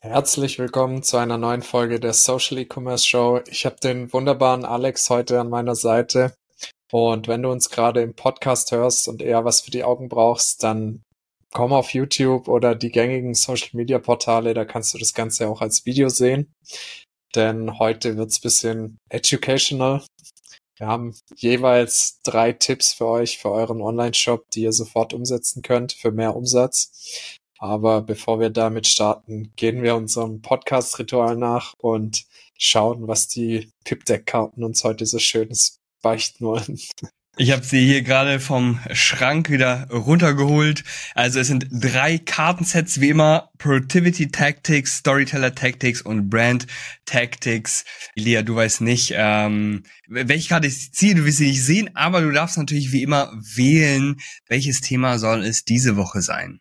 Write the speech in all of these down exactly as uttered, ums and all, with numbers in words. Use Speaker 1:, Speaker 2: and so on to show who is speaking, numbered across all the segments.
Speaker 1: Herzlich willkommen zu einer neuen Folge der Social E-Commerce Show. Ich habe den wunderbaren Alex heute an meiner Seite. Und wenn du uns gerade im Podcast hörst und eher was für die Augen brauchst, dann komm auf YouTube oder die gängigen Social Media Portale. Da kannst du das Ganze auch als Video sehen. Denn heute wird's ein bisschen educational. Wir haben jeweils drei Tipps für euch, für euren Online-Shop, die ihr sofort umsetzen könnt, für mehr Umsatz. Aber bevor wir damit starten, gehen wir unserem Podcast-Ritual nach und schauen, was die Pip-Deck-Karten uns heute so Schönes beichten wollen.
Speaker 2: Ich habe sie hier gerade vom Schrank wieder runtergeholt. Also es sind drei Kartensets wie immer: Productivity Tactics, Storyteller Tactics und Brand Tactics. Lia, du weißt nicht, ähm, welche Karte ich ziehe, du wirst sie nicht sehen, aber du darfst natürlich wie immer wählen, welches Thema soll es diese Woche sein.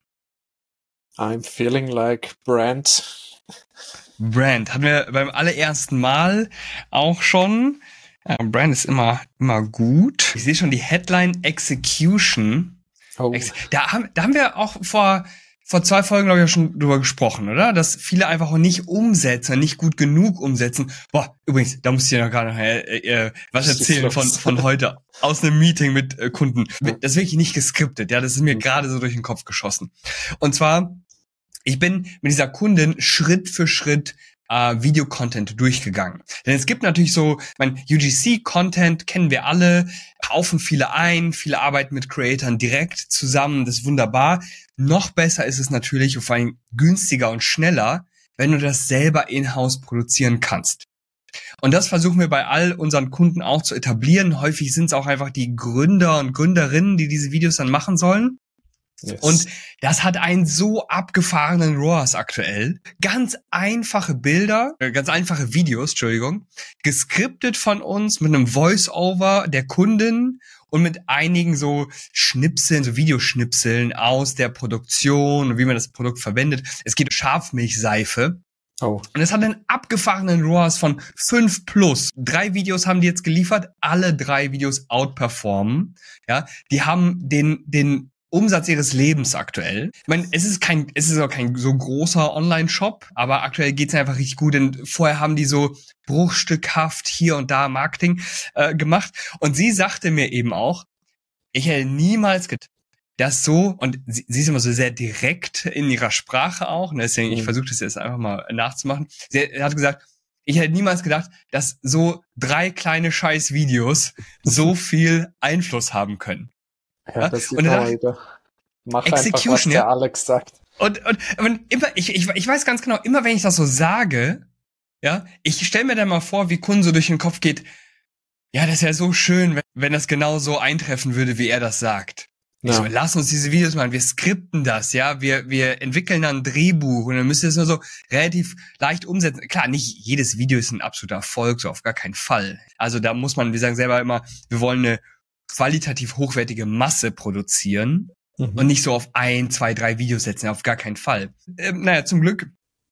Speaker 1: I'm feeling like Brand.
Speaker 2: Brand hatten wir beim allerersten Mal auch schon. Ja, Brand ist immer immer gut. Ich sehe schon die Headline Execution.
Speaker 1: Oh.
Speaker 2: Ex- da haben da haben wir auch vor vor zwei Folgen, glaube ich, auch schon drüber gesprochen, oder? Dass viele einfach auch nicht umsetzen, nicht gut genug umsetzen. Boah, übrigens, da muss ich dir noch gerade noch äh, äh, was erzählen von von heute aus einem Meeting mit äh, Kunden. Das ist wirklich nicht geskriptet, ja, das ist mir gerade so durch den Kopf geschossen. Und zwar, ich bin mit dieser Kundin Schritt für Schritt Uh, Video-Content durchgegangen. Denn es gibt natürlich so, mein U G C-Content kennen wir alle, kaufen viele ein, viele arbeiten mit Creatoren direkt zusammen, das ist wunderbar. Noch besser ist es natürlich, und vor allem günstiger und schneller, wenn du das selber in-house produzieren kannst. Und das versuchen wir bei all unseren Kunden auch zu etablieren. Häufig sind es auch einfach die Gründer und Gründerinnen, die diese Videos dann machen sollen. Yes. Und das hat einen so abgefahrenen R O A S aktuell. Ganz einfache Bilder, äh, ganz einfache Videos, Entschuldigung, geskriptet von uns mit einem Voice-Over der Kundin und mit einigen so Schnipseln, so Videoschnipseln aus der Produktion und wie man das Produkt verwendet. Es geht um Schafmilchseife. Oh. Und es hat einen abgefahrenen R O A S von fünf plus. Drei Videos haben die jetzt geliefert, alle drei Videos outperformen. Ja, die haben den, den Umsatz ihres Lebens aktuell. Ich meine, es ist kein, es ist auch kein so großer Online-Shop, aber aktuell geht's einfach richtig gut, denn vorher haben die so bruchstückhaft hier und da Marketing äh, gemacht. Und sie sagte mir eben auch, ich hätte niemals gedacht, dass so, und sie, sie ist immer so sehr direkt in ihrer Sprache auch, und deswegen, mhm. ich versuche das jetzt einfach mal nachzumachen. Sie hat gesagt, ich hätte niemals gedacht, dass so drei kleine Scheiß-Videos so viel Einfluss haben können.
Speaker 1: Ja, das ist heute. Mach einfach, was der Alex sagt.
Speaker 2: Und, und, und immer, ich, ich, ich weiß ganz genau, immer wenn ich das so sage, ja, ich stelle mir dann mal vor, wie Kunden so durch den Kopf geht, ja, das ist ja so schön, wenn, wenn das genau so eintreffen würde, wie er das sagt. Ja. Ich so, lass uns diese Videos machen, wir skripten das, ja, wir, wir entwickeln dann ein Drehbuch und dann müsst ihr es nur so relativ leicht umsetzen. Klar, nicht jedes Video ist ein absoluter Erfolg, so auf gar keinen Fall. Also da muss man, wir sagen selber immer, wir wollen eine qualitativ hochwertige Masse produzieren mhm. und nicht so auf ein, zwei, drei Videos setzen, auf gar keinen Fall. Ähm, naja, zum Glück,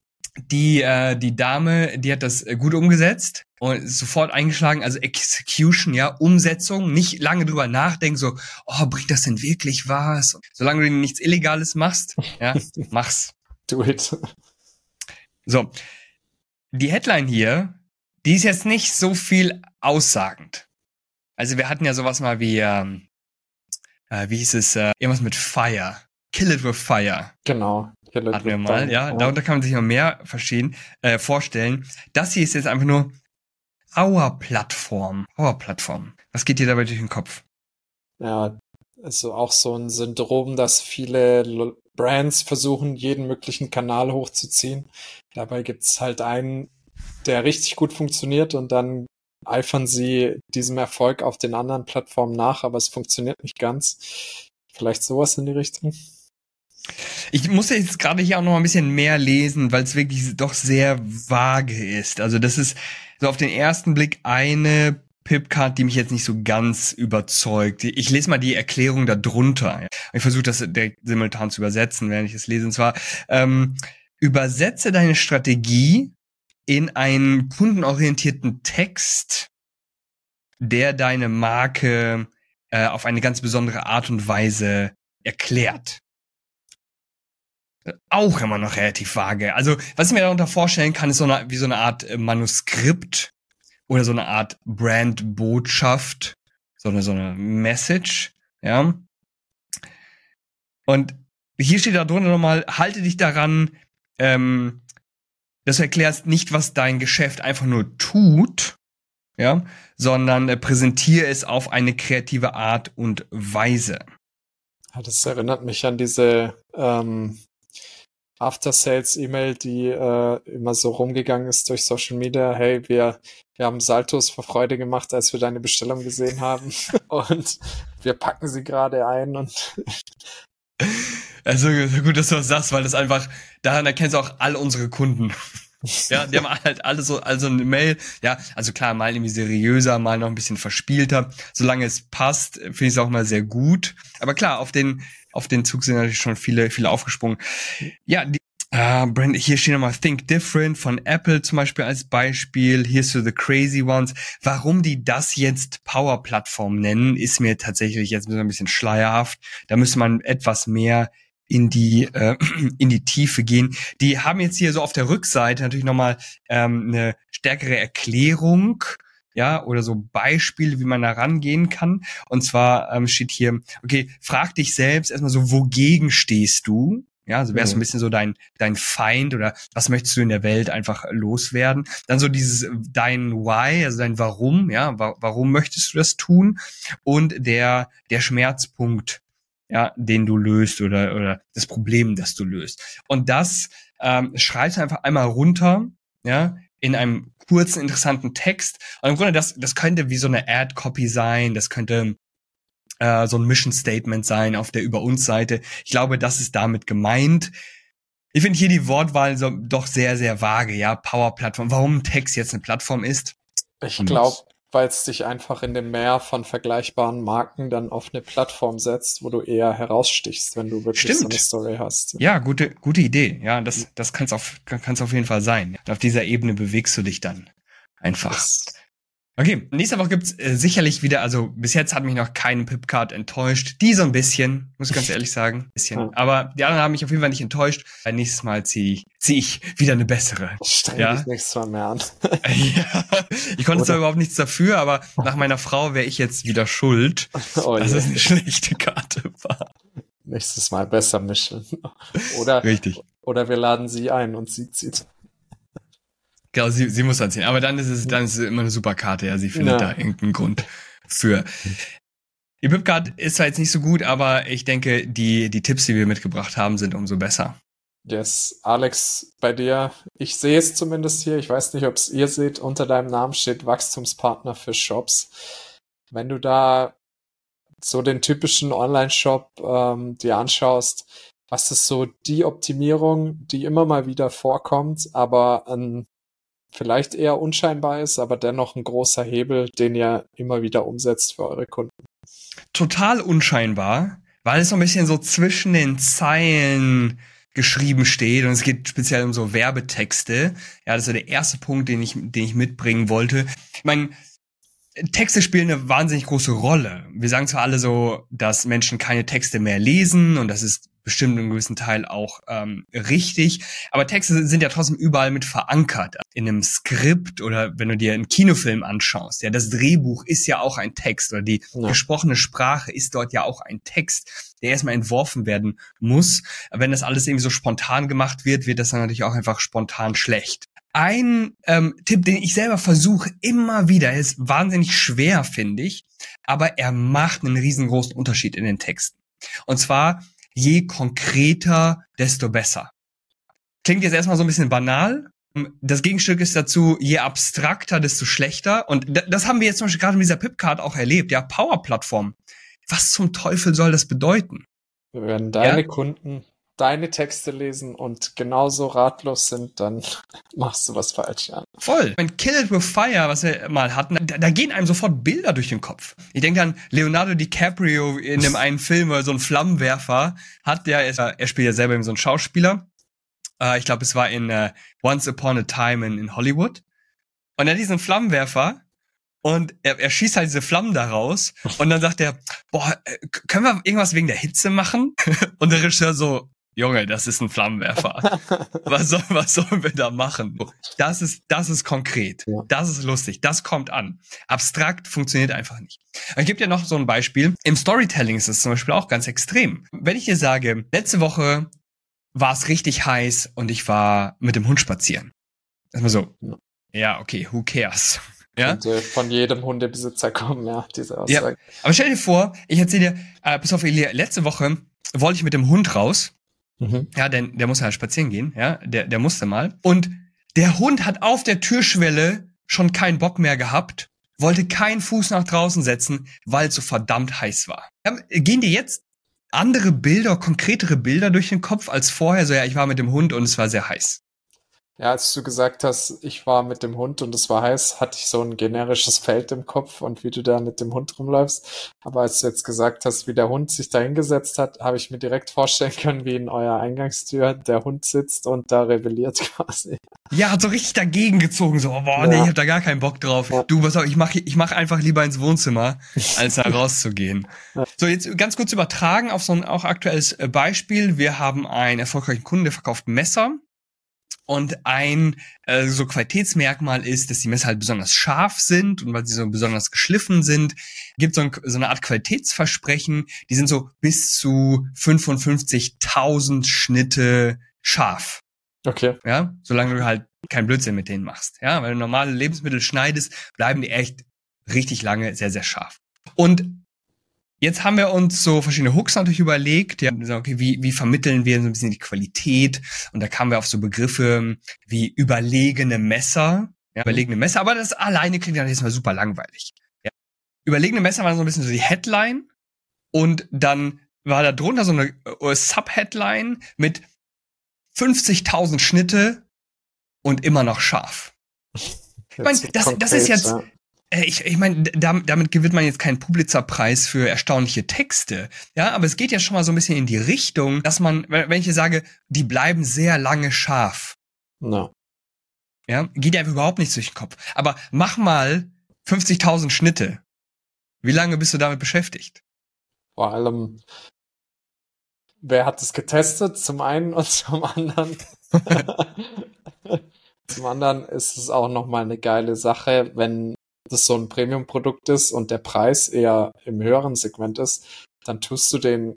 Speaker 2: die äh, die Dame, die hat das gut umgesetzt und ist sofort eingeschlagen, also Execution, ja, Umsetzung, nicht lange drüber nachdenken, so, oh, bringt das denn wirklich was? Solange du nichts Illegales machst, ja, mach's.
Speaker 1: Do it.
Speaker 2: So, die Headline hier, die ist jetzt nicht so viel aussagend. Also wir hatten ja sowas mal wie, ähm, äh, wie hieß es, äh, irgendwas mit Fire. Kill it with Fire.
Speaker 1: Genau.
Speaker 2: Kill it hatten wir mal, fire. Ja. ja. Darunter kann man sich noch mehr verstehen, äh, vorstellen. Das hier ist jetzt einfach nur Our Plattform. Our Plattform. Was geht dir dabei durch den Kopf?
Speaker 1: Ja, also auch so ein Syndrom, dass viele Brands versuchen, jeden möglichen Kanal hochzuziehen. Dabei gibt's halt einen, der richtig gut funktioniert und dann eifern sie diesem Erfolg auf den anderen Plattformen nach, aber es funktioniert nicht ganz. Vielleicht sowas in die Richtung?
Speaker 2: Ich muss jetzt gerade hier auch noch ein bisschen mehr lesen, weil es wirklich doch sehr vage ist. Also das ist so auf den ersten Blick eine Pipcard, die mich jetzt nicht so ganz überzeugt. Ich lese mal die Erklärung da drunter. Ich versuche das direkt simultan zu übersetzen, während ich es lese. Und zwar, ähm, übersetze deine Strategie in einen kundenorientierten Text, der deine Marke äh, auf eine ganz besondere Art und Weise erklärt. Auch immer noch relativ vage. Also, was ich mir darunter vorstellen kann, ist so eine, wie so eine Art Manuskript oder so eine Art Brandbotschaft, so eine, so eine Message, ja. Und hier steht da drunter nochmal, halte dich daran, ähm, dass du erklärst nicht, was dein Geschäft einfach nur tut, ja, sondern äh, präsentiere es auf eine kreative Art und Weise.
Speaker 1: Ja, das erinnert mich an diese ähm, After-Sales-E-Mail, die äh, immer so rumgegangen ist durch Social Media. Hey, wir, wir haben Saltos vor Freude gemacht, als wir deine Bestellung gesehen haben. Und wir packen sie gerade ein. Und
Speaker 2: also gut, dass du das sagst, weil das einfach, daran erkennst du auch all unsere Kunden. Ja, die haben halt alle so, also eine Mail, ja, also klar, mal irgendwie seriöser, mal noch ein bisschen verspielter. Solange es passt, finde ich es auch mal sehr gut. Aber klar, auf den, auf den Zug sind natürlich schon viele, viele aufgesprungen. Ja, die, äh, Brand, hier steht nochmal Think Different von Apple zum Beispiel als Beispiel. Here's to the crazy ones. Warum die das jetzt Power-Plattform nennen, ist mir tatsächlich jetzt ein bisschen schleierhaft. Da müsste man etwas mehr in die äh, in die Tiefe gehen. Die haben jetzt hier so auf der Rückseite natürlich nochmal ähm, eine stärkere Erklärung, ja, oder so Beispiele, wie man da rangehen kann. Und zwar ähm, steht hier, okay, frag dich selbst erstmal so, wogegen stehst du? Ja, also wärst du ein bisschen so dein dein Feind oder was möchtest du in der Welt einfach loswerden? Dann so dieses dein Why, also dein Warum, ja, wa- warum möchtest du das tun? Und der der Schmerzpunkt, ja, den du löst oder oder das Problem, das du löst. Und das ähm, schreibst du einfach einmal runter, ja, in einem kurzen, interessanten Text. Und im Grunde, das das könnte wie so eine Ad-Copy sein, das könnte äh, so ein Mission-Statement sein auf der Über-uns-Seite. Ich glaube, das ist damit gemeint. Ich finde hier die Wortwahl so doch sehr, sehr vage, ja, Power-Plattform. Warum Text jetzt eine Plattform ist?
Speaker 1: ich glaube, weil es dich einfach in dem Meer von vergleichbaren Marken dann auf eine Plattform setzt, wo du eher herausstichst, wenn du wirklich
Speaker 2: Stimmt.
Speaker 1: so eine Story hast.
Speaker 2: Ja, gute, gute Idee. Ja, das, das kann's auf, kann's auf jeden Fall sein. Und auf dieser Ebene bewegst du dich dann einfach.
Speaker 1: Das,
Speaker 2: Okay, nächste Woche gibt's äh, sicherlich wieder, also bis jetzt hat mich noch keine Pipcard enttäuscht. Die so ein bisschen, muss ich ganz ehrlich sagen. Ein bisschen.
Speaker 1: Ja.
Speaker 2: Aber die anderen haben mich auf jeden Fall nicht enttäuscht. Weil nächstes Mal ziehe ich, zieh ich wieder eine bessere.
Speaker 1: streng
Speaker 2: Ja?
Speaker 1: dich nächstes Mal mehr an.
Speaker 2: Ja, ich konnte
Speaker 1: Oder-
Speaker 2: zwar überhaupt nichts dafür, aber nach meiner Frau wäre ich jetzt wieder schuld,
Speaker 1: Oh
Speaker 2: dass
Speaker 1: je.
Speaker 2: es eine schlechte Karte war.
Speaker 1: Nächstes Mal besser mischen. Oder,
Speaker 2: Richtig.
Speaker 1: oder wir laden sie ein und sie zieht.
Speaker 2: Genau, sie, sie muss anziehen. Aber dann ist es, dann ist es immer eine super Karte, ja. Sie findet
Speaker 1: Ja.
Speaker 2: da irgendeinen Grund für. Die Pipcard ist zwar jetzt nicht so gut, aber ich denke, die, die Tipps, die wir mitgebracht haben, sind umso besser.
Speaker 1: Yes, Alex, bei dir, ich sehe es zumindest hier, ich weiß nicht, ob es ihr seht, unter deinem Namen steht Wachstumspartner für Shops. Wenn du da so den typischen Online-Shop ähm, dir anschaust, was ist so die Optimierung, die immer mal wieder vorkommt, aber ein vielleicht eher unscheinbar ist, aber dennoch ein großer Hebel, den ihr immer wieder umsetzt für eure Kunden?
Speaker 2: Total unscheinbar, weil es so ein bisschen so zwischen den Zeilen geschrieben steht und es geht speziell um so Werbetexte. Ja, das ist so der erste Punkt, den ich, den ich mitbringen wollte. Ich meine, Texte spielen eine wahnsinnig große Rolle. Wir sagen zwar alle so, dass Menschen keine Texte mehr lesen und das ist bestimmt in einem gewissen Teil auch ähm, richtig, aber Texte sind ja trotzdem überall mit verankert. In einem Skript oder wenn du dir einen Kinofilm anschaust, ja, das Drehbuch ist ja auch ein Text oder die
Speaker 1: Ja.
Speaker 2: gesprochene Sprache ist dort ja auch ein Text, der erstmal entworfen werden muss. Wenn das alles irgendwie so spontan gemacht wird, wird das dann natürlich auch einfach spontan schlecht. Ein ähm, Tipp, den ich selber versuche immer wieder, ist wahnsinnig schwer, finde ich, aber er macht einen riesengroßen Unterschied in den Texten. Und zwar, je konkreter, desto besser. Klingt jetzt erstmal so ein bisschen banal. Das Gegenstück ist dazu, je abstrakter, desto schlechter. Und das haben wir jetzt zum Beispiel gerade mit dieser Pipcard auch erlebt. Ja, Power-Plattform. Was zum Teufel soll das bedeuten?
Speaker 1: Wenn deine
Speaker 2: Ja.
Speaker 1: Kunden deine Texte lesen und genauso ratlos sind, dann machst du was falsch. Ja.
Speaker 2: Voll. Mein Kill It With Fire, was wir mal hatten, da, da gehen einem sofort Bilder durch den Kopf. Ich denke an Leonardo DiCaprio in dem einen Film, wo er so einen Flammenwerfer hat. Der ist, er spielt ja selber eben so einen Schauspieler. Äh, ich glaube, es war in uh, Once Upon a Time in, in Hollywood. Und er hat diesen Flammenwerfer und er, er schießt halt diese Flammen da raus. Und dann sagt er, boah, äh, können wir irgendwas wegen der Hitze machen? Und der Regisseur so, Junge, das ist ein Flammenwerfer. was, soll, was sollen wir da machen? Das ist, das ist konkret. Ja. Das ist lustig. Das kommt an. Abstrakt funktioniert einfach nicht. Ich gebe dir noch so ein Beispiel. Im Storytelling ist es zum Beispiel auch ganz extrem. Wenn ich dir sage, letzte Woche war es richtig heiß und ich war mit dem Hund spazieren. Erstmal so, ja, okay, who cares? Ja?
Speaker 1: Könnte von jedem Hundebesitzer kommen, ja, diese Aussage.
Speaker 2: Ja. Aber stell dir vor, ich erzähle dir, äh, pass auf, Elia, letzte Woche wollte ich mit dem Hund raus. Mhm. Ja, denn der muss ja spazieren gehen, ja, der, der musste mal. Und der Hund hat auf der Türschwelle schon keinen Bock mehr gehabt, wollte keinen Fuß nach draußen setzen, weil es so verdammt heiß war. Ja, gehen dir jetzt andere Bilder, konkretere Bilder durch den Kopf als vorher? So, ja, ich war mit dem Hund und es war sehr heiß.
Speaker 1: Ja, als du gesagt hast, ich war mit dem Hund und es war heiß, hatte ich so ein generisches Feld im Kopf und wie du da mit dem Hund rumläufst. Aber als du jetzt gesagt hast, wie der Hund sich da hingesetzt hat, habe ich mir direkt vorstellen können, wie in eurer Eingangstür der Hund sitzt und da rebelliert quasi.
Speaker 2: Ja, hat so richtig dagegen gezogen, so, boah, ja. nee, ich hab da gar keinen Bock drauf. Ja. Du, pass auf, ich mach, ich mach einfach lieber ins Wohnzimmer, als da rauszugehen. Ja. So, jetzt ganz kurz übertragen auf so ein auch aktuelles Beispiel. Wir haben einen erfolgreichen Kunden, der verkauft Messer. Und ein äh, so Qualitätsmerkmal ist, dass die Messer halt besonders scharf sind und weil sie so besonders geschliffen sind, gibt so, ein, so eine Art Qualitätsversprechen, die sind so bis zu fünfundfünfzigtausend Schnitte scharf.
Speaker 1: Okay.
Speaker 2: Ja, solange du halt keinen Blödsinn mit denen machst. Ja, weil du normale Lebensmittel schneidest, bleiben die echt richtig lange sehr, sehr scharf. Und jetzt haben wir uns so verschiedene Hooks natürlich überlegt, ja, okay, wie, wie vermitteln wir so ein bisschen die Qualität? Und da kamen wir auf so Begriffe wie überlegene Messer, ja, überlegene Messer, aber das alleine klingt ja jetzt mal super langweilig. Ja. Überlegene Messer waren so ein bisschen so die Headline und dann war da drunter so eine Sub-Headline mit fünfzigtausend Schnitte und immer noch scharf. Ich meine, das, das ist jetzt... Ja. Ich, ich meine, damit, damit gewinnt man jetzt keinen Pulitzer-Preis für erstaunliche Texte. Ja, aber es geht ja schon mal so ein bisschen in die Richtung, dass man, wenn ich hier sage, die bleiben sehr lange scharf.
Speaker 1: No.
Speaker 2: Ja, geht ja überhaupt nicht durch den Kopf. Aber mach mal fünfzigtausend Schnitte. Wie lange bist du damit beschäftigt?
Speaker 1: Vor allem, wer hat es getestet? Zum einen und zum anderen. Zum anderen ist es auch nochmal eine geile Sache, wenn das so ein Premium-Produkt ist und der Preis eher im höheren Segment ist, dann tust du den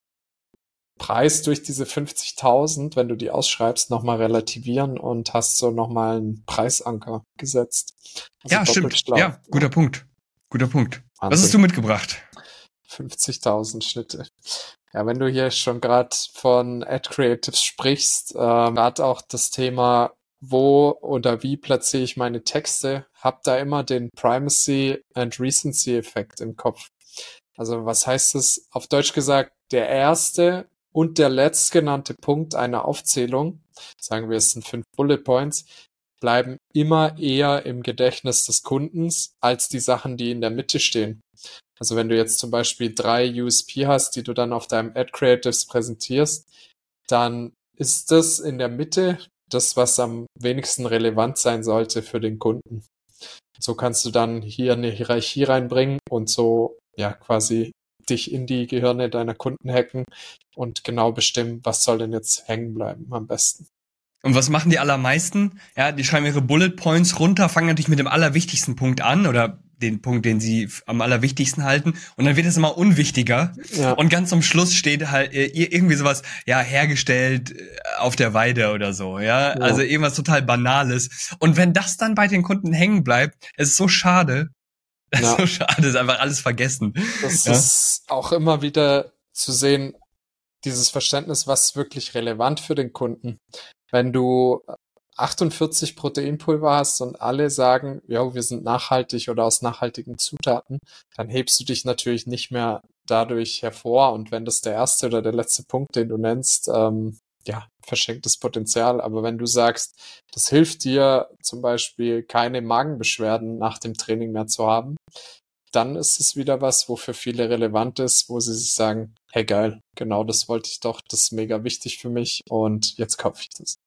Speaker 1: Preis durch diese fünfzigtausend, wenn du die ausschreibst, nochmal relativieren und hast so nochmal einen Preisanker gesetzt.
Speaker 2: Also ja, stimmt. Schlau. Ja, guter ja. Punkt. Guter Punkt. Wahnsinn. Was hast du mitgebracht?
Speaker 1: fünfzigtausend Schnitte. Ja, wenn du hier schon gerade von Ad Creatives sprichst, ähm, gerade auch das Thema wo oder wie platziere ich meine Texte, hab da immer den Primacy and Recency Effekt im Kopf. Also was heißt das? Auf Deutsch gesagt, der erste und der letztgenannte Punkt einer Aufzählung, sagen wir es sind fünf Bullet Points, bleiben immer eher im Gedächtnis des Kundens als die Sachen, die in der Mitte stehen. Also wenn du jetzt zum Beispiel drei U S P hast, die du dann auf deinem Ad Creatives präsentierst, dann ist das in der Mitte das, was am wenigsten relevant sein sollte für den Kunden. So kannst du dann hier eine Hierarchie reinbringen und so ja quasi dich in die Gehirne deiner Kunden hacken und genau bestimmen, was soll denn jetzt hängen bleiben am besten.
Speaker 2: Und was machen die allermeisten? Ja, die schreiben ihre Bullet Points runter, fangen natürlich mit dem allerwichtigsten Punkt an oder den Punkt, den sie am allerwichtigsten halten. Und dann wird es immer unwichtiger. Ja. Und ganz zum Schluss steht halt irgendwie sowas, ja, hergestellt auf der Weide oder so, ja. ja. Also irgendwas total Banales. Und wenn das dann bei den Kunden hängen bleibt, es ist so schade. Es ja. ist so schade, es ist einfach alles vergessen.
Speaker 1: Das
Speaker 2: ja.
Speaker 1: ist auch immer wieder zu sehen, dieses Verständnis, was ist wirklich relevant für den Kunden. Wenn du achtundvierzig Proteinpulver hast und alle sagen, ja, wir sind nachhaltig oder aus nachhaltigen Zutaten, dann hebst du dich natürlich nicht mehr dadurch hervor. Und wenn das der erste oder der letzte Punkt, den du nennst, ähm, ja, verschenktes Potenzial. Aber wenn du sagst, das hilft dir zum Beispiel keine Magenbeschwerden nach dem Training mehr zu haben, dann ist es wieder was, wo für viele relevant ist, wo sie sich sagen, hey geil, genau das wollte ich doch, das ist mega wichtig für mich und jetzt kaufe ich das.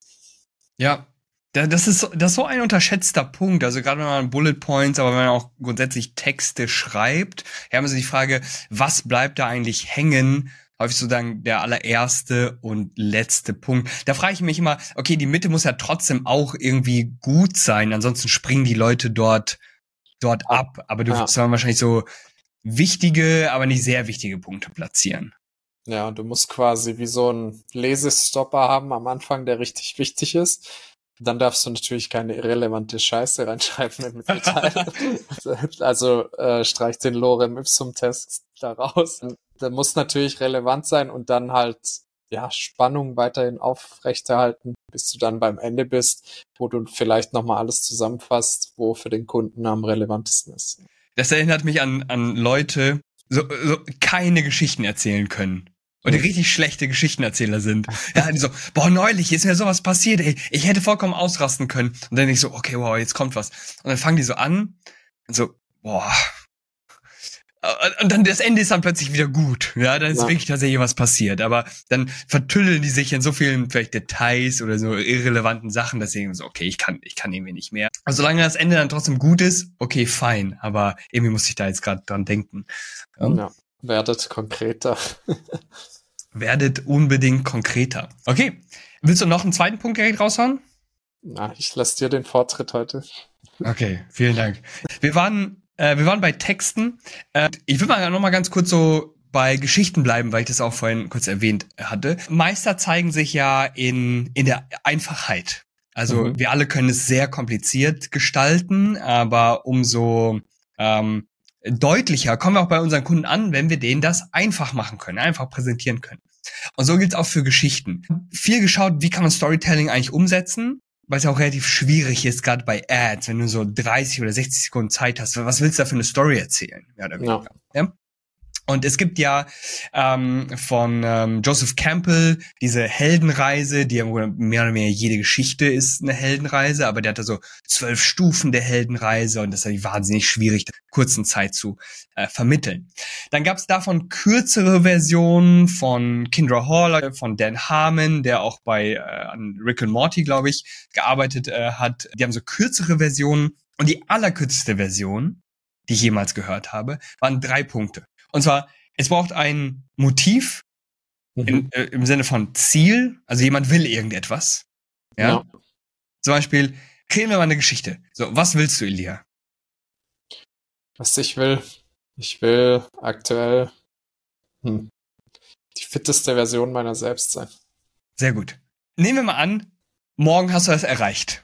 Speaker 2: Ja, das ist, das ist so ein unterschätzter Punkt. Also gerade wenn man Bullet Points, aber wenn man auch grundsätzlich Texte schreibt, haben wir so die Frage, was bleibt da eigentlich hängen? häufig sozusagen der allererste und letzte Punkt. Da frage ich mich immer, okay, die Mitte muss ja trotzdem auch irgendwie gut sein, ansonsten springen die Leute dort dort ab. Aber du wirst dann wahrscheinlich so wichtige, aber nicht sehr wichtige Punkte platzieren.
Speaker 1: Ja, du musst quasi wie so einen Lesestopper haben am Anfang, der richtig wichtig ist. Dann darfst du natürlich keine irrelevante Scheiße reinschreiben im Mittelteil. Also äh, streich den Lorem Ipsum Test da raus. Der muss natürlich relevant sein und dann halt ja Spannung weiterhin aufrechterhalten, bis du dann beim Ende bist, wo du vielleicht nochmal alles zusammenfasst, wo für den Kunden am relevantesten ist.
Speaker 2: Das erinnert mich an an Leute, so, so keine Geschichten erzählen können. Und die richtig schlechte Geschichtenerzähler sind. Ja, die so, boah, neulich ist mir sowas passiert, ey. Ich hätte vollkommen ausrasten können. Und dann denk ich so, okay, wow, jetzt kommt was. Und dann fangen die so an und so, boah. Und dann das Ende ist dann plötzlich wieder gut. Ja, dann ist ja. wirklich tatsächlich was passiert. Aber dann vertüddeln die sich in so vielen vielleicht Details oder so irrelevanten Sachen, dass sie so, okay, ich kann, ich kann irgendwie nicht mehr. Also solange das Ende dann trotzdem gut ist, okay, fein. Aber irgendwie muss ich da jetzt gerade dran denken.
Speaker 1: Ja. ja. Werdet konkreter.
Speaker 2: Werdet unbedingt konkreter. Okay. Willst du noch einen zweiten Punkt direkt raushauen?
Speaker 1: Na, ich lasse dir den Vortritt heute.
Speaker 2: Okay, vielen Dank. Wir waren, äh, wir waren bei Texten. Äh, ich will mal noch mal ganz kurz so bei Geschichten bleiben, weil ich das auch vorhin kurz erwähnt hatte. Meister zeigen sich ja in, in der Einfachheit. Also mhm. wir alle können es sehr kompliziert gestalten, aber umso, ähm, deutlicher kommen wir auch bei unseren Kunden an, wenn wir denen das einfach machen können, einfach präsentieren können. Und so gilt es auch für Geschichten. Viel geschaut, wie kann man Storytelling eigentlich umsetzen, weil es ja auch relativ schwierig ist, gerade bei Ads, wenn du so dreißig oder sechzig Sekunden Zeit hast. Was willst du da für eine Story erzählen? Ja, oder weniger. Ja. Ja? Und es gibt ja ähm, von ähm, Joseph Campbell diese Heldenreise, die ja mehr oder weniger jede Geschichte ist eine Heldenreise, aber der hat da so zwölf Stufen der Heldenreise und das ist ja wahnsinnig schwierig, in kurzen Zeit zu äh, vermitteln. Dann gab es davon kürzere Versionen von Kindra Hall, von Dan Harmon, der auch bei äh, an Rick and Morty, glaube ich, gearbeitet äh, hat. Die haben so kürzere Versionen und die allerkürzeste Version, die ich jemals gehört habe, waren drei Punkte. Und zwar, es braucht ein Motiv mhm. in, äh, im Sinne von Ziel, also jemand will irgendetwas. Ja. ja. Zum Beispiel, kreieren wir mal eine Geschichte. So, was willst du, Elia?
Speaker 1: Was ich will? Ich will aktuell hm, die fitteste Version meiner selbst sein.
Speaker 2: Sehr gut. Nehmen wir mal an, morgen hast du das erreicht.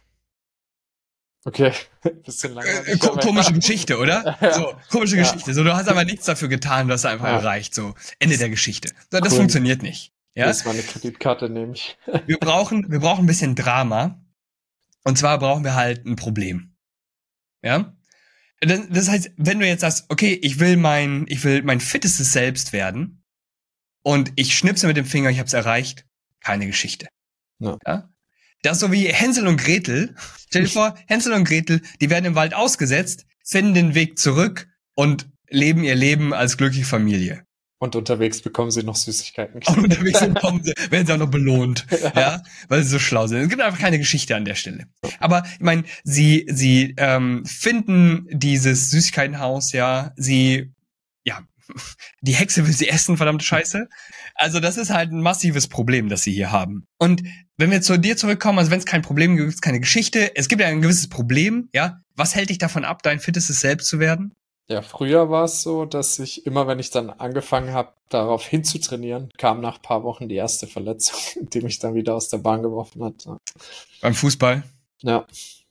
Speaker 1: Okay, bisschen langweilig.
Speaker 2: Äh, komische Geschichte, oder? Ja. So, komische ja. Geschichte. So, du hast aber nichts dafür getan, du hast einfach ja. erreicht. So, Ende der Geschichte. So, das cool. funktioniert nicht. Ja?
Speaker 1: Das ist meine Kreditkarte, nehme ich.
Speaker 2: wir brauchen, wir brauchen ein bisschen Drama. Und zwar brauchen wir halt ein Problem. Ja? Das, das heißt, wenn du jetzt sagst, okay, ich will mein, ich will mein fittestes Selbst werden und ich schnipse mit dem Finger, ich hab's erreicht, keine Geschichte. Ja? ja? Das ist so wie Hänsel und Gretel. Stell dir vor, Hänsel und Gretel, die werden im Wald ausgesetzt, finden den Weg zurück und leben ihr Leben als glückliche Familie.
Speaker 1: Und unterwegs bekommen sie noch Süßigkeiten.
Speaker 2: Und unterwegs bekommen sie, werden sie auch noch belohnt, ja. ja, weil sie so schlau sind. Es gibt einfach keine Geschichte an der Stelle. Aber ich meine, sie sie ähm, finden dieses Süßigkeitenhaus, ja, sie, ja, die Hexe will sie essen, verdammte Scheiße. Also das ist halt ein massives Problem, das sie hier haben. Und wenn wir zu dir zurückkommen, also wenn es kein Problem gibt, keine Geschichte, es gibt ja ein gewisses Problem, ja. Was hält dich davon ab, dein fittestes Selbst zu werden?
Speaker 1: Ja, früher war es so, dass ich immer, wenn ich dann angefangen habe, darauf hinzutrainieren, kam nach ein paar Wochen die erste Verletzung, die mich dann wieder aus der Bahn geworfen hat.
Speaker 2: Beim Fußball?
Speaker 1: Ja.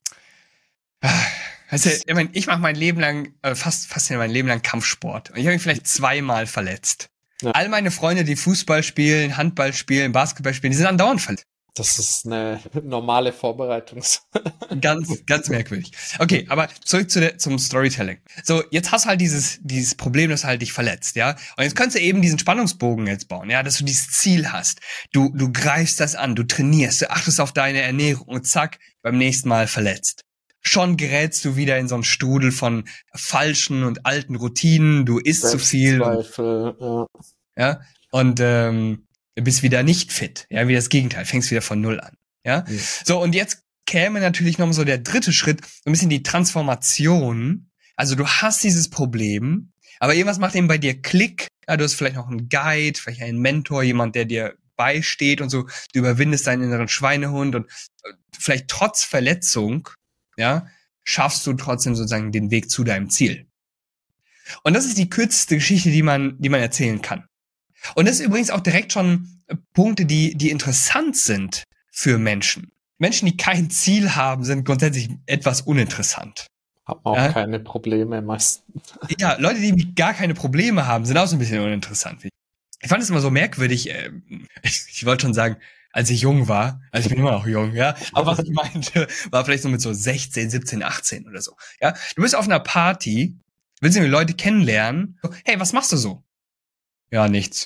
Speaker 2: Weißt du, ich meine, ich mache mein Leben lang, äh, fast fast mein Leben lang Kampfsport. Und ich habe mich vielleicht zweimal verletzt. Ja. All meine Freunde, die Fußball spielen, Handball spielen, Basketball spielen, die sind andauernd verletzt.
Speaker 1: Das ist eine normale Vorbereitung.
Speaker 2: Ganz, ganz merkwürdig. Okay, aber zurück zu der, zum Storytelling. So, jetzt hast du halt dieses, dieses Problem, dass du halt dich verletzt, ja? Und jetzt kannst du eben diesen Spannungsbogen jetzt bauen, ja? Dass du dieses Ziel hast. Du, du greifst das an, du trainierst, du achtest auf deine Ernährung und zack, beim nächsten Mal verletzt. Schon gerätst du wieder in so einen Strudel von falschen und alten Routinen, du isst zu viel.
Speaker 1: Zweifel, ja.
Speaker 2: Ja, und, ähm, du bist wieder nicht fit, ja, wie das Gegenteil, fängst wieder von Null an, ja. Mhm. So, und jetzt käme natürlich noch so der dritte Schritt, so ein bisschen die Transformation. Also du hast dieses Problem, Aber irgendwas macht eben bei dir Klick. Ja, du hast vielleicht noch einen Guide, vielleicht einen Mentor, jemand, der dir beisteht und so. Du überwindest deinen inneren Schweinehund und vielleicht trotz Verletzung, ja, schaffst du trotzdem sozusagen den Weg zu deinem Ziel. Und das ist die kürzeste Geschichte, die man, die man erzählen kann. Und das ist übrigens auch direkt schon Punkte, die, die interessant sind für Menschen. Menschen, die kein Ziel haben, sind grundsätzlich etwas uninteressant.
Speaker 1: Haben auch
Speaker 2: ja?
Speaker 1: keine Probleme meistens.
Speaker 2: Ja, Leute, die gar keine Probleme haben, sind auch so ein bisschen uninteressant. Ich fand es immer so merkwürdig, äh, ich, ich wollte schon sagen, als ich jung war, also ich bin immer noch jung, ja, aber was ich meinte, war vielleicht so mit so sechzehn, siebzehn, achtzehn oder so, ja. Du bist auf einer Party, willst du Leute kennenlernen, so, hey, was machst du so? Ja, nichts.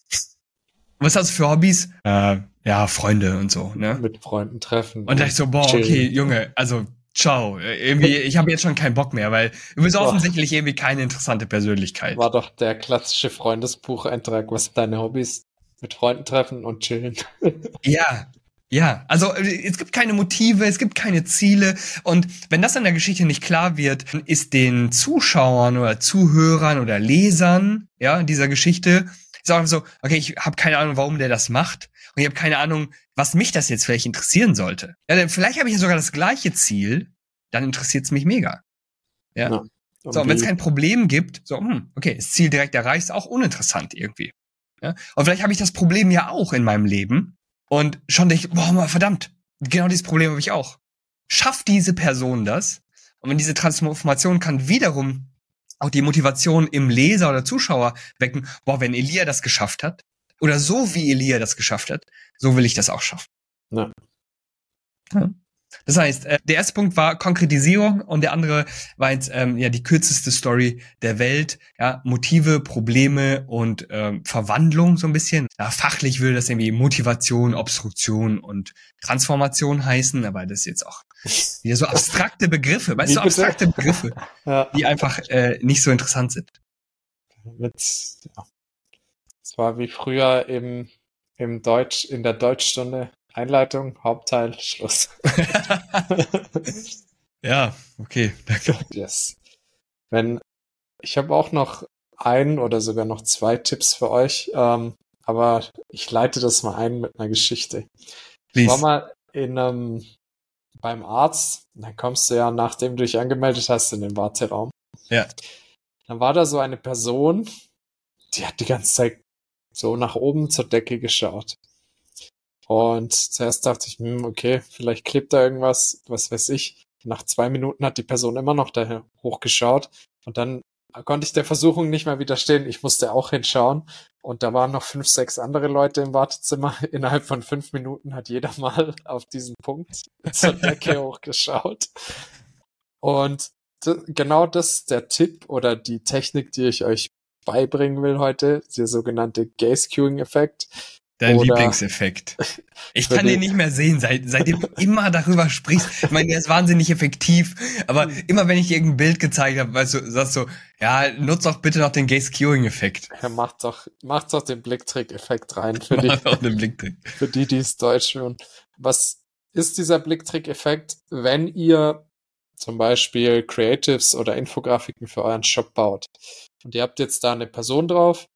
Speaker 2: Was hast du für Hobbys? Äh, ja, Freunde und so, ne?
Speaker 1: Mit Freunden treffen.
Speaker 2: Und da dachte ich so, boah,
Speaker 1: chillen.
Speaker 2: Okay, Junge, also ciao. Irgendwie, ich habe jetzt schon keinen Bock mehr, weil du bist
Speaker 1: Boah.
Speaker 2: offensichtlich irgendwie keine interessante Persönlichkeit.
Speaker 1: War doch der klassische Freundesbucheintrag. Was sind deine Hobbys? Mit Freunden treffen und chillen.
Speaker 2: Ja, ja. Also es gibt keine Motive, es gibt keine Ziele. Und wenn das in der Geschichte nicht klar wird, dann ist den Zuschauern oder Zuhörern oder Lesern, ja, dieser Geschichte, ist auch so, okay, ich habe keine Ahnung, warum der das macht. Und ich habe keine Ahnung, was mich das jetzt vielleicht interessieren sollte. Ja, denn vielleicht habe ich ja sogar das gleiche Ziel, dann interessiert es mich mega. Ja.
Speaker 1: Ja.
Speaker 2: So, und wenn es kein Problem gibt, so, hm, okay, das Ziel direkt erreicht, ist auch uninteressant irgendwie. Ja? Und vielleicht habe ich das Problem ja auch in meinem Leben und schon denke ich, boah, verdammt, genau dieses Problem habe ich auch. Schafft diese Person das? Und wenn diese Transformation kann wiederum auch die Motivation im Leser oder Zuschauer wecken, boah, wenn Elia das geschafft hat, oder so wie Elia das geschafft hat, so will ich das auch schaffen.
Speaker 1: Ja.
Speaker 2: Ja. Das heißt, äh, der erste Punkt war Konkretisierung und der andere war jetzt ähm, ja die kürzeste Story der Welt. Ja, Motive, Probleme und ähm, Verwandlung so ein bisschen. Ja, fachlich würde das irgendwie Motivation, Obstruktion und Transformation heißen, aber das ist jetzt auch wieder so abstrakte Begriffe, weißt du, so abstrakte Begriffe,
Speaker 1: ja.
Speaker 2: die einfach äh, nicht so interessant sind.
Speaker 1: Mit, ja. Es war wie früher im, im Deutsch, in der Deutschstunde. Einleitung, Hauptteil, Schluss.
Speaker 2: Ja, okay, danke.
Speaker 1: Yes. Wenn, ich habe auch noch einen oder sogar noch zwei Tipps für euch, ähm, aber ich leite das mal ein mit einer Geschichte. Please. Ich war mal in einem, beim Arzt, dann kommst du ja, nachdem du dich angemeldet hast, in den Warteraum.
Speaker 2: Ja.
Speaker 1: Dann war da so eine Person, die hat die ganze Zeit so nach oben zur Decke geschaut. Und zuerst dachte ich, hm, okay, vielleicht klebt da irgendwas, was weiß ich. Nach zwei Minuten hat die Person immer noch da hochgeschaut. Und dann konnte ich der Versuchung nicht mehr widerstehen. Ich musste auch hinschauen. Und da waren noch fünf, sechs andere Leute im Wartezimmer. Innerhalb von fünf Minuten hat jeder mal auf diesen Punkt zur Decke hochgeschaut. Und d- genau das ist der Tipp oder die Technik, die ich euch beibringen will heute, der sogenannte Gaze-Queuing-Effekt.
Speaker 2: Dein
Speaker 1: Oder
Speaker 2: Lieblingseffekt. Ich kann den nicht mehr sehen, seit, seitdem du immer darüber sprichst. Ich meine, der ist wahnsinnig effektiv, aber immer wenn ich dir irgendein Bild gezeigt habe, weißt du, sagst du, ja, nutz doch bitte noch den Gaze-Queuing-Effekt.
Speaker 1: Ja, macht doch, macht doch den Blicktrick-Effekt rein für die,
Speaker 2: Mach doch den Blicktrick.
Speaker 1: für die, die es Deutsch hören. Was ist dieser Blicktrick-Effekt, wenn ihr zum Beispiel Creatives oder Infografiken für euren Shop baut und ihr habt jetzt da eine Person drauf?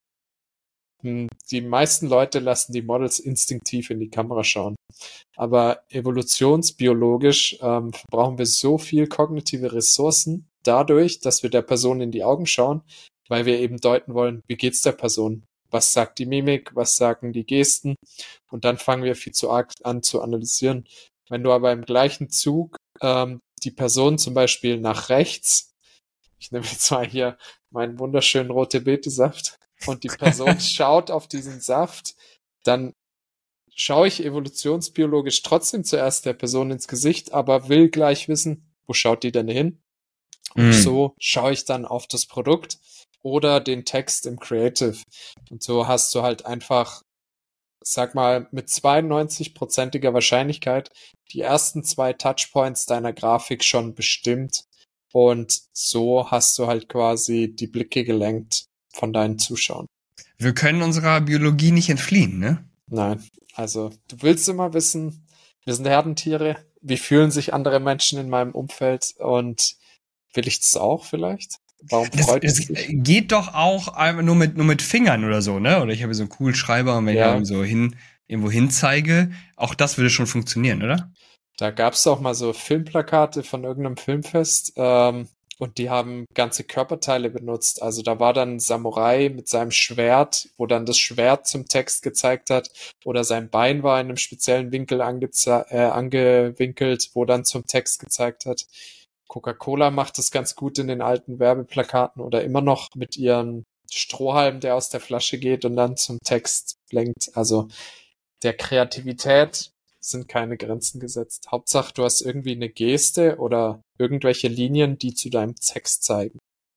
Speaker 1: Die meisten Leute lassen die Models instinktiv in die Kamera schauen. Aber evolutionsbiologisch ähm, verbrauchen wir so viel kognitive Ressourcen dadurch, dass wir der Person in die Augen schauen, weil wir eben deuten wollen, wie geht's der Person? Was sagt die Mimik? Was sagen die Gesten? Und dann fangen wir viel zu arg an zu analysieren. Wenn du aber im gleichen Zug ähm, die Person zum Beispiel nach rechts, ich nehme jetzt mal hier meinen wunderschönen rote Betesaft, und die Person schaut auf diesen Saft, dann schaue ich evolutionsbiologisch trotzdem zuerst der Person ins Gesicht, aber will gleich wissen, wo schaut die denn hin? Und mm. so schaue ich dann auf das Produkt oder den Text im Creative. Und so hast du halt einfach, sag mal, mit zweiundneunzig-prozentiger Wahrscheinlichkeit die ersten zwei Touchpoints deiner Grafik schon bestimmt. Und so hast du halt quasi die Blicke gelenkt von deinen Zuschauern.
Speaker 2: Wir können unserer Biologie nicht entfliehen, ne?
Speaker 1: Nein, also du willst immer wissen, wir sind Herdentiere, wie fühlen sich andere Menschen in meinem Umfeld und will ich das auch vielleicht? Warum
Speaker 2: Das,
Speaker 1: freut
Speaker 2: das
Speaker 1: es sich?
Speaker 2: geht doch auch einfach nur mit, nur mit Fingern oder so, ne? Oder ich habe so einen Kugelschreiber und wenn
Speaker 1: Ja.
Speaker 2: ich so hin, irgendwo hinzeige, auch das würde schon funktionieren, oder?
Speaker 1: Da gab es auch mal so Filmplakate von irgendeinem Filmfest, ähm, und die haben ganze Körperteile benutzt. Also da war dann ein Samurai mit seinem Schwert, wo dann das Schwert zum Text gezeigt hat, oder sein Bein war in einem speziellen Winkel angeze- äh, angewinkelt, wo dann zum Text gezeigt hat. Coca-Cola macht das ganz gut in den alten Werbeplakaten oder immer noch mit ihrem Strohhalm, der aus der Flasche geht und dann zum Text blinkt. Also der Kreativität sind keine Grenzen gesetzt. Hauptsache, du hast irgendwie eine Geste oder irgendwelche Linien, die zu deinem Text zeigen.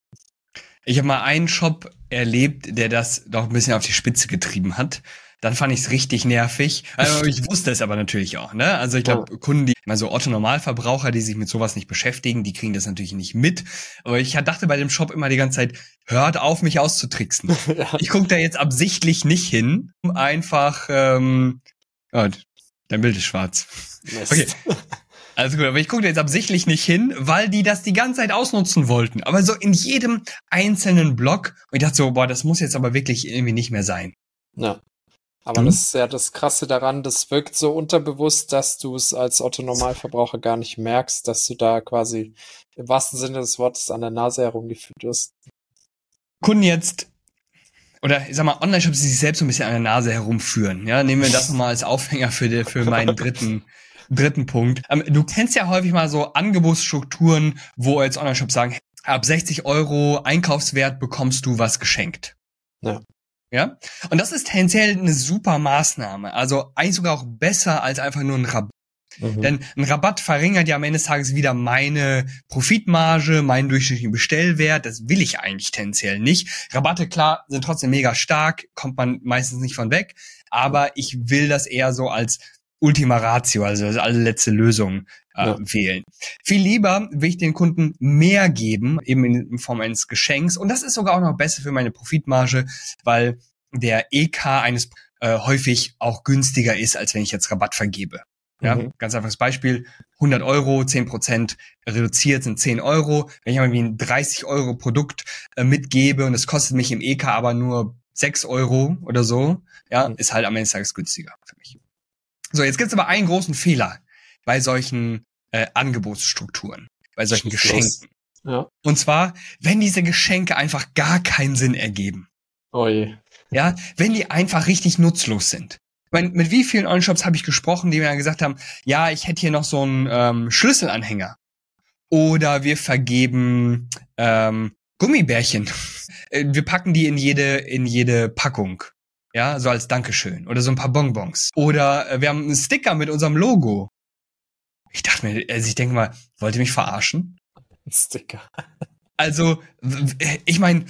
Speaker 2: Ich habe mal einen Shop erlebt, der das doch ein bisschen auf die Spitze getrieben hat. Dann fand ich es richtig nervig. Also ich wusste es aber natürlich auch, ne? Also ich glaube,
Speaker 1: Ja.
Speaker 2: Kunden, die, mal so Otto-Normalverbraucher, die sich mit sowas nicht beschäftigen, die kriegen das natürlich nicht mit. Aber ich dachte bei dem Shop immer die ganze Zeit, hört auf, mich auszutricksen.
Speaker 1: Ja.
Speaker 2: Ich gucke da jetzt absichtlich nicht hin, um einfach, ähm, oh, dein Bild ist schwarz.
Speaker 1: Mist.
Speaker 2: Okay. Also gut, aber ich gucke da jetzt absichtlich nicht hin, weil die das die ganze Zeit ausnutzen wollten. Aber so in jedem einzelnen Block. Und ich dachte so, boah, das muss jetzt aber wirklich irgendwie nicht mehr sein.
Speaker 1: Ja. Aber
Speaker 2: Mhm.
Speaker 1: das ist ja das Krasse daran, das wirkt so unterbewusst, dass du es als Otto-Normalverbraucher gar nicht merkst, dass du da quasi im wahrsten Sinne des Wortes an der Nase herumgeführt wirst.
Speaker 2: Kunden jetzt, oder ich sag mal, Online-Shops, die sich selbst so ein bisschen an der Nase herumführen. Ja, nehmen wir das nochmal als Aufhänger für, die, für meinen dritten, dritten Punkt. Ähm, du kennst ja häufig mal so Angebotsstrukturen, wo jetzt Online-Shops sagen, ab sechzig Euro Einkaufswert bekommst du was geschenkt.
Speaker 1: Ja.
Speaker 2: Ja? Und das ist tendenziell eine super Maßnahme. Also eigentlich sogar auch besser als einfach nur ein Rabatt.
Speaker 1: Mhm.
Speaker 2: Denn ein Rabatt verringert ja am Ende des Tages wieder meine Profitmarge, meinen durchschnittlichen Bestellwert. Das will ich eigentlich tendenziell nicht. Rabatte, klar, sind trotzdem mega stark, kommt man meistens nicht von weg. Aber ich will das eher so als Ultima Ratio, also als allerletzte Lösung äh,
Speaker 1: Ja.
Speaker 2: wählen. Viel lieber will ich den Kunden mehr geben, eben in, in Form eines Geschenks. Und das ist sogar auch noch besser für meine Profitmarge, weil der E K eines äh, häufig auch günstiger ist, als wenn ich jetzt Rabatt vergebe. Ja,
Speaker 1: Mhm.
Speaker 2: ganz einfaches Beispiel. hundert Euro, zehn Prozent reduziert sind zehn Euro. Wenn ich irgendwie ein dreißig Euro Produkt äh, mitgebe und es kostet mich im E K aber nur sechs Euro oder so, ja,
Speaker 1: Mhm.
Speaker 2: ist halt am Ende des Tages günstiger für mich. So, jetzt gibt's aber einen großen Fehler bei solchen äh, Angebotsstrukturen, bei solchen
Speaker 1: Schieß los.
Speaker 2: Geschenken.
Speaker 1: Ja.
Speaker 2: Und zwar, wenn diese Geschenke einfach gar keinen Sinn ergeben.
Speaker 1: Oh je.
Speaker 2: Ja, wenn die einfach richtig nutzlos sind. Ich meine, mit wie vielen Online-Shops habe ich gesprochen, die mir dann gesagt haben, ja, ich hätte hier noch so einen ähm, Schlüsselanhänger. Oder wir vergeben ähm, Gummibärchen. Äh, Wir packen die in jede, in jede Packung. Ja, so als Dankeschön. Oder so ein paar Bonbons. Oder äh, wir haben einen Sticker mit unserem Logo. Ich dachte mir, also ich denke mal, wollt ihr mich verarschen?
Speaker 1: Ein Sticker.
Speaker 2: Also, w- w- ich meine,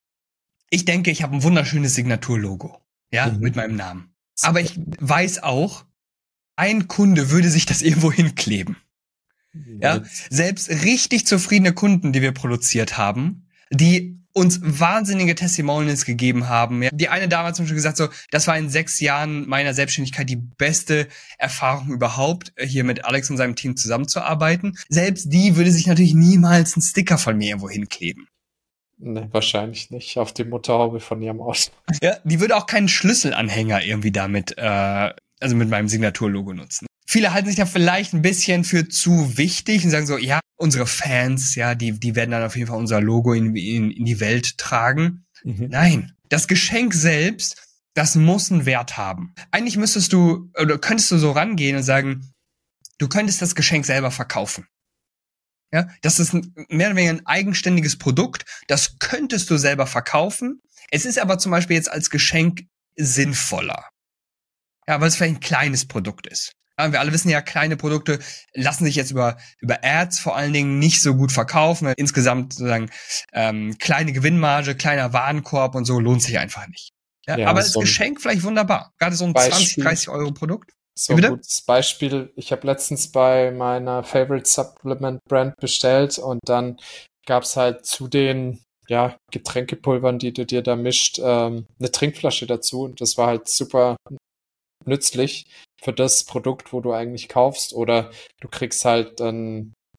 Speaker 2: ich denke, ich habe ein wunderschönes Signaturlogo. Ja,
Speaker 1: Mhm.
Speaker 2: mit meinem Namen. Aber ich weiß auch, ein Kunde würde sich das irgendwo hinkleben. Ja, selbst richtig zufriedene Kunden, die wir produziert haben, die uns wahnsinnige Testimonials gegeben haben. Ja, die eine Dame hat zum Beispiel gesagt, so, das war in sechs Jahren meiner Selbstständigkeit die beste Erfahrung überhaupt, hier mit Alex und seinem Team zusammenzuarbeiten. Selbst die würde sich natürlich niemals einen Sticker von mir irgendwo hinkleben.
Speaker 1: Ne, wahrscheinlich nicht. Auf die Motorhaube von ihrem Auto.
Speaker 2: Ja, die würde auch keinen Schlüsselanhänger irgendwie damit, äh, also mit meinem Signaturlogo nutzen. Viele halten sich da vielleicht ein bisschen für zu wichtig und sagen so, ja, unsere Fans, ja, die, die werden dann auf jeden Fall unser Logo in, in, in die Welt tragen.
Speaker 1: Mhm.
Speaker 2: Nein, das Geschenk selbst, das muss einen Wert haben. Eigentlich müsstest du, oder könntest du so rangehen und sagen, du könntest das Geschenk selber verkaufen. Ja, das ist ein, mehr oder weniger ein eigenständiges Produkt, das könntest du selber verkaufen. Es ist aber zum Beispiel jetzt als Geschenk sinnvoller. Ja, weil es vielleicht ein kleines Produkt ist. Ja, wir alle wissen ja, kleine Produkte lassen sich jetzt über über Ads vor allen Dingen nicht so gut verkaufen. Insgesamt sozusagen ähm, kleine Gewinnmarge, kleiner Warenkorb und so lohnt sich einfach nicht. Ja,
Speaker 1: Ja,
Speaker 2: aber als
Speaker 1: so ein
Speaker 2: Geschenk vielleicht wunderbar. Gerade so ein
Speaker 1: Beispiel.
Speaker 2: zwanzig, dreißig Euro Produkt.
Speaker 1: So
Speaker 2: Wie
Speaker 1: ein
Speaker 2: bitte?
Speaker 1: gutes Beispiel. Ich habe letztens bei meiner Favorite Supplement Brand bestellt und dann gab's halt zu den ja, Getränkepulvern, die du dir da mischt, ähm, eine Trinkflasche dazu und das war halt super nützlich für das Produkt, wo du eigentlich kaufst oder du kriegst halt dann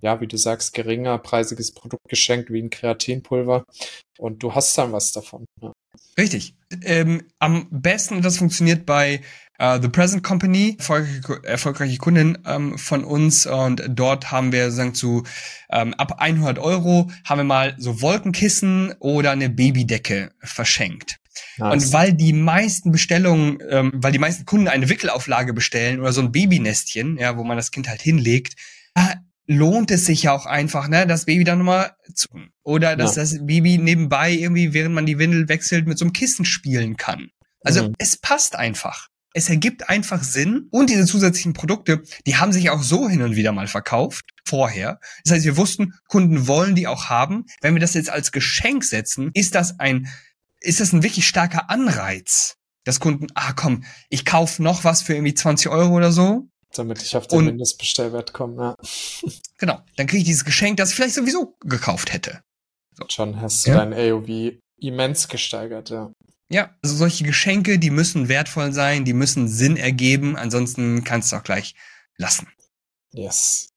Speaker 1: ja, wie du sagst, geringer preisiges Produkt geschenkt, wie ein Kreatinpulver. Und du hast dann was davon. Ja.
Speaker 2: Richtig. Ähm, am besten, das funktioniert bei uh, The Present Company, erfolgreiche, erfolgreiche Kunden ähm, von uns. Und dort haben wir sagen zu ähm, ab hundert Euro haben wir mal so Wolkenkissen oder eine Babydecke verschenkt. Nice. Und weil die meisten Bestellungen, ähm, weil die meisten Kunden eine Wickelauflage bestellen oder so ein Babynestchen, ja, wo man das Kind halt hinlegt, äh, lohnt es sich ja auch einfach, ne, das Baby dann nochmal zu, oder dass ja. das Baby nebenbei irgendwie, während man die Windel wechselt, mit so einem Kissen spielen kann. Also mhm. es passt einfach. Es ergibt einfach Sinn. Und diese zusätzlichen Produkte, die haben sich auch so hin und wieder mal verkauft, vorher. Das heißt, wir wussten, Kunden wollen die auch haben. Wenn wir das jetzt als Geschenk setzen, ist das ein, ist das ein wirklich starker Anreiz, dass Kunden, ah komm, ich kaufe noch was für irgendwie zwanzig Euro oder so.
Speaker 1: Damit ich auf den und, Mindestbestellwert komme, ja.
Speaker 2: Genau, dann kriege ich dieses Geschenk, das ich vielleicht sowieso gekauft hätte.
Speaker 1: So. Schon hast du ja. dein A O V immens gesteigert, ja.
Speaker 2: Ja, also solche Geschenke, die müssen wertvoll sein, die müssen Sinn ergeben, ansonsten kannst du auch gleich lassen.
Speaker 1: Yes.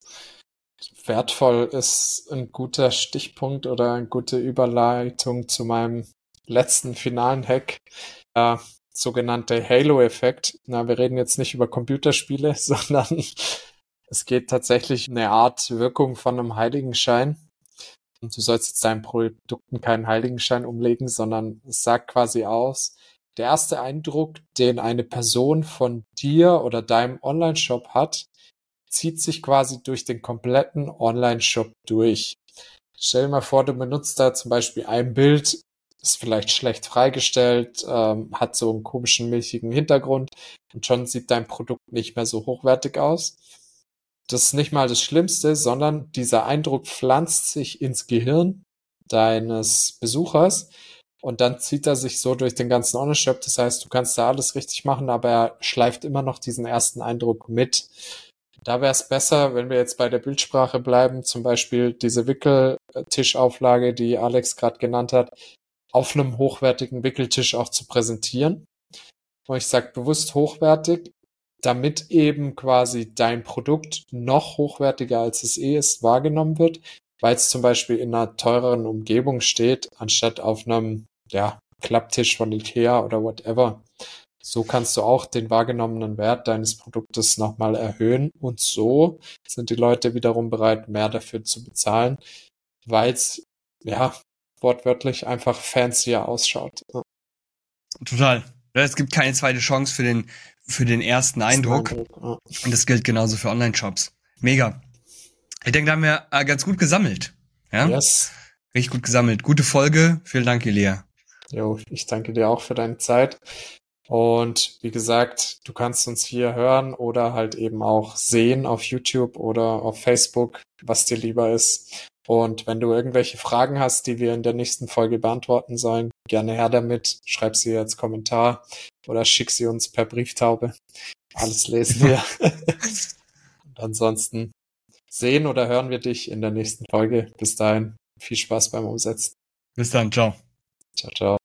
Speaker 1: Wertvoll ist ein guter Stichpunkt oder eine gute Überleitung zu meinem letzten finalen Hack. Äh, sogenannte Halo-Effekt. Na, wir reden jetzt nicht über Computerspiele, sondern es geht tatsächlich eine Art Wirkung von einem Heiligenschein. Und du sollst jetzt deinen Produkten keinen Heiligenschein umlegen, sondern es sagt quasi aus, der erste Eindruck, den eine Person von dir oder deinem Online-Shop hat, zieht sich quasi durch den kompletten Online-Shop durch. Stell dir mal vor, du benutzt da zum Beispiel ein Bild, ist vielleicht schlecht freigestellt, ähm, hat so einen komischen, milchigen Hintergrund und schon sieht dein Produkt nicht mehr so hochwertig aus. Das ist nicht mal das Schlimmste, sondern dieser Eindruck pflanzt sich ins Gehirn deines Besuchers und dann zieht er sich so durch den ganzen Online-Shop. Das heißt, du kannst da alles richtig machen, aber er schleift immer noch diesen ersten Eindruck mit. Da wäre es besser, wenn wir jetzt bei der Bildsprache bleiben, zum Beispiel diese Wickeltischauflage, die Alex gerade genannt hat, auf einem hochwertigen Wickeltisch auch zu präsentieren. Und ich sage bewusst hochwertig, damit eben quasi dein Produkt noch hochwertiger als es eh ist wahrgenommen wird, weil es zum Beispiel in einer teureren Umgebung steht, anstatt auf einem ja, Klapptisch von Ikea oder whatever. So kannst du auch den wahrgenommenen Wert deines Produktes nochmal erhöhen und so sind die Leute wiederum bereit, mehr dafür zu bezahlen, weil es ja wortwörtlich einfach fancier ausschaut.
Speaker 2: Total. Es gibt keine zweite Chance für den für den ersten Eindruck. Eindruck ja. Und das gilt genauso für Online-Shops. Mega. Ich denke, da haben wir äh, ganz gut gesammelt. Ja?
Speaker 1: Yes.
Speaker 2: Richtig gut gesammelt. Gute Folge. Vielen Dank, Elia.
Speaker 1: Jo, ich danke dir auch für deine Zeit. Und wie gesagt, du kannst uns hier hören oder halt eben auch sehen auf YouTube oder auf Facebook, was dir lieber ist. Und wenn du irgendwelche Fragen hast, die wir in der nächsten Folge beantworten sollen, gerne her damit. Schreib sie als Kommentar oder schick sie uns per Brieftaube. Alles lesen wir. Und ansonsten sehen oder hören wir dich in der nächsten Folge. Bis dahin, viel Spaß beim Umsetzen.
Speaker 2: Bis dann, ciao.
Speaker 1: Ciao, ciao.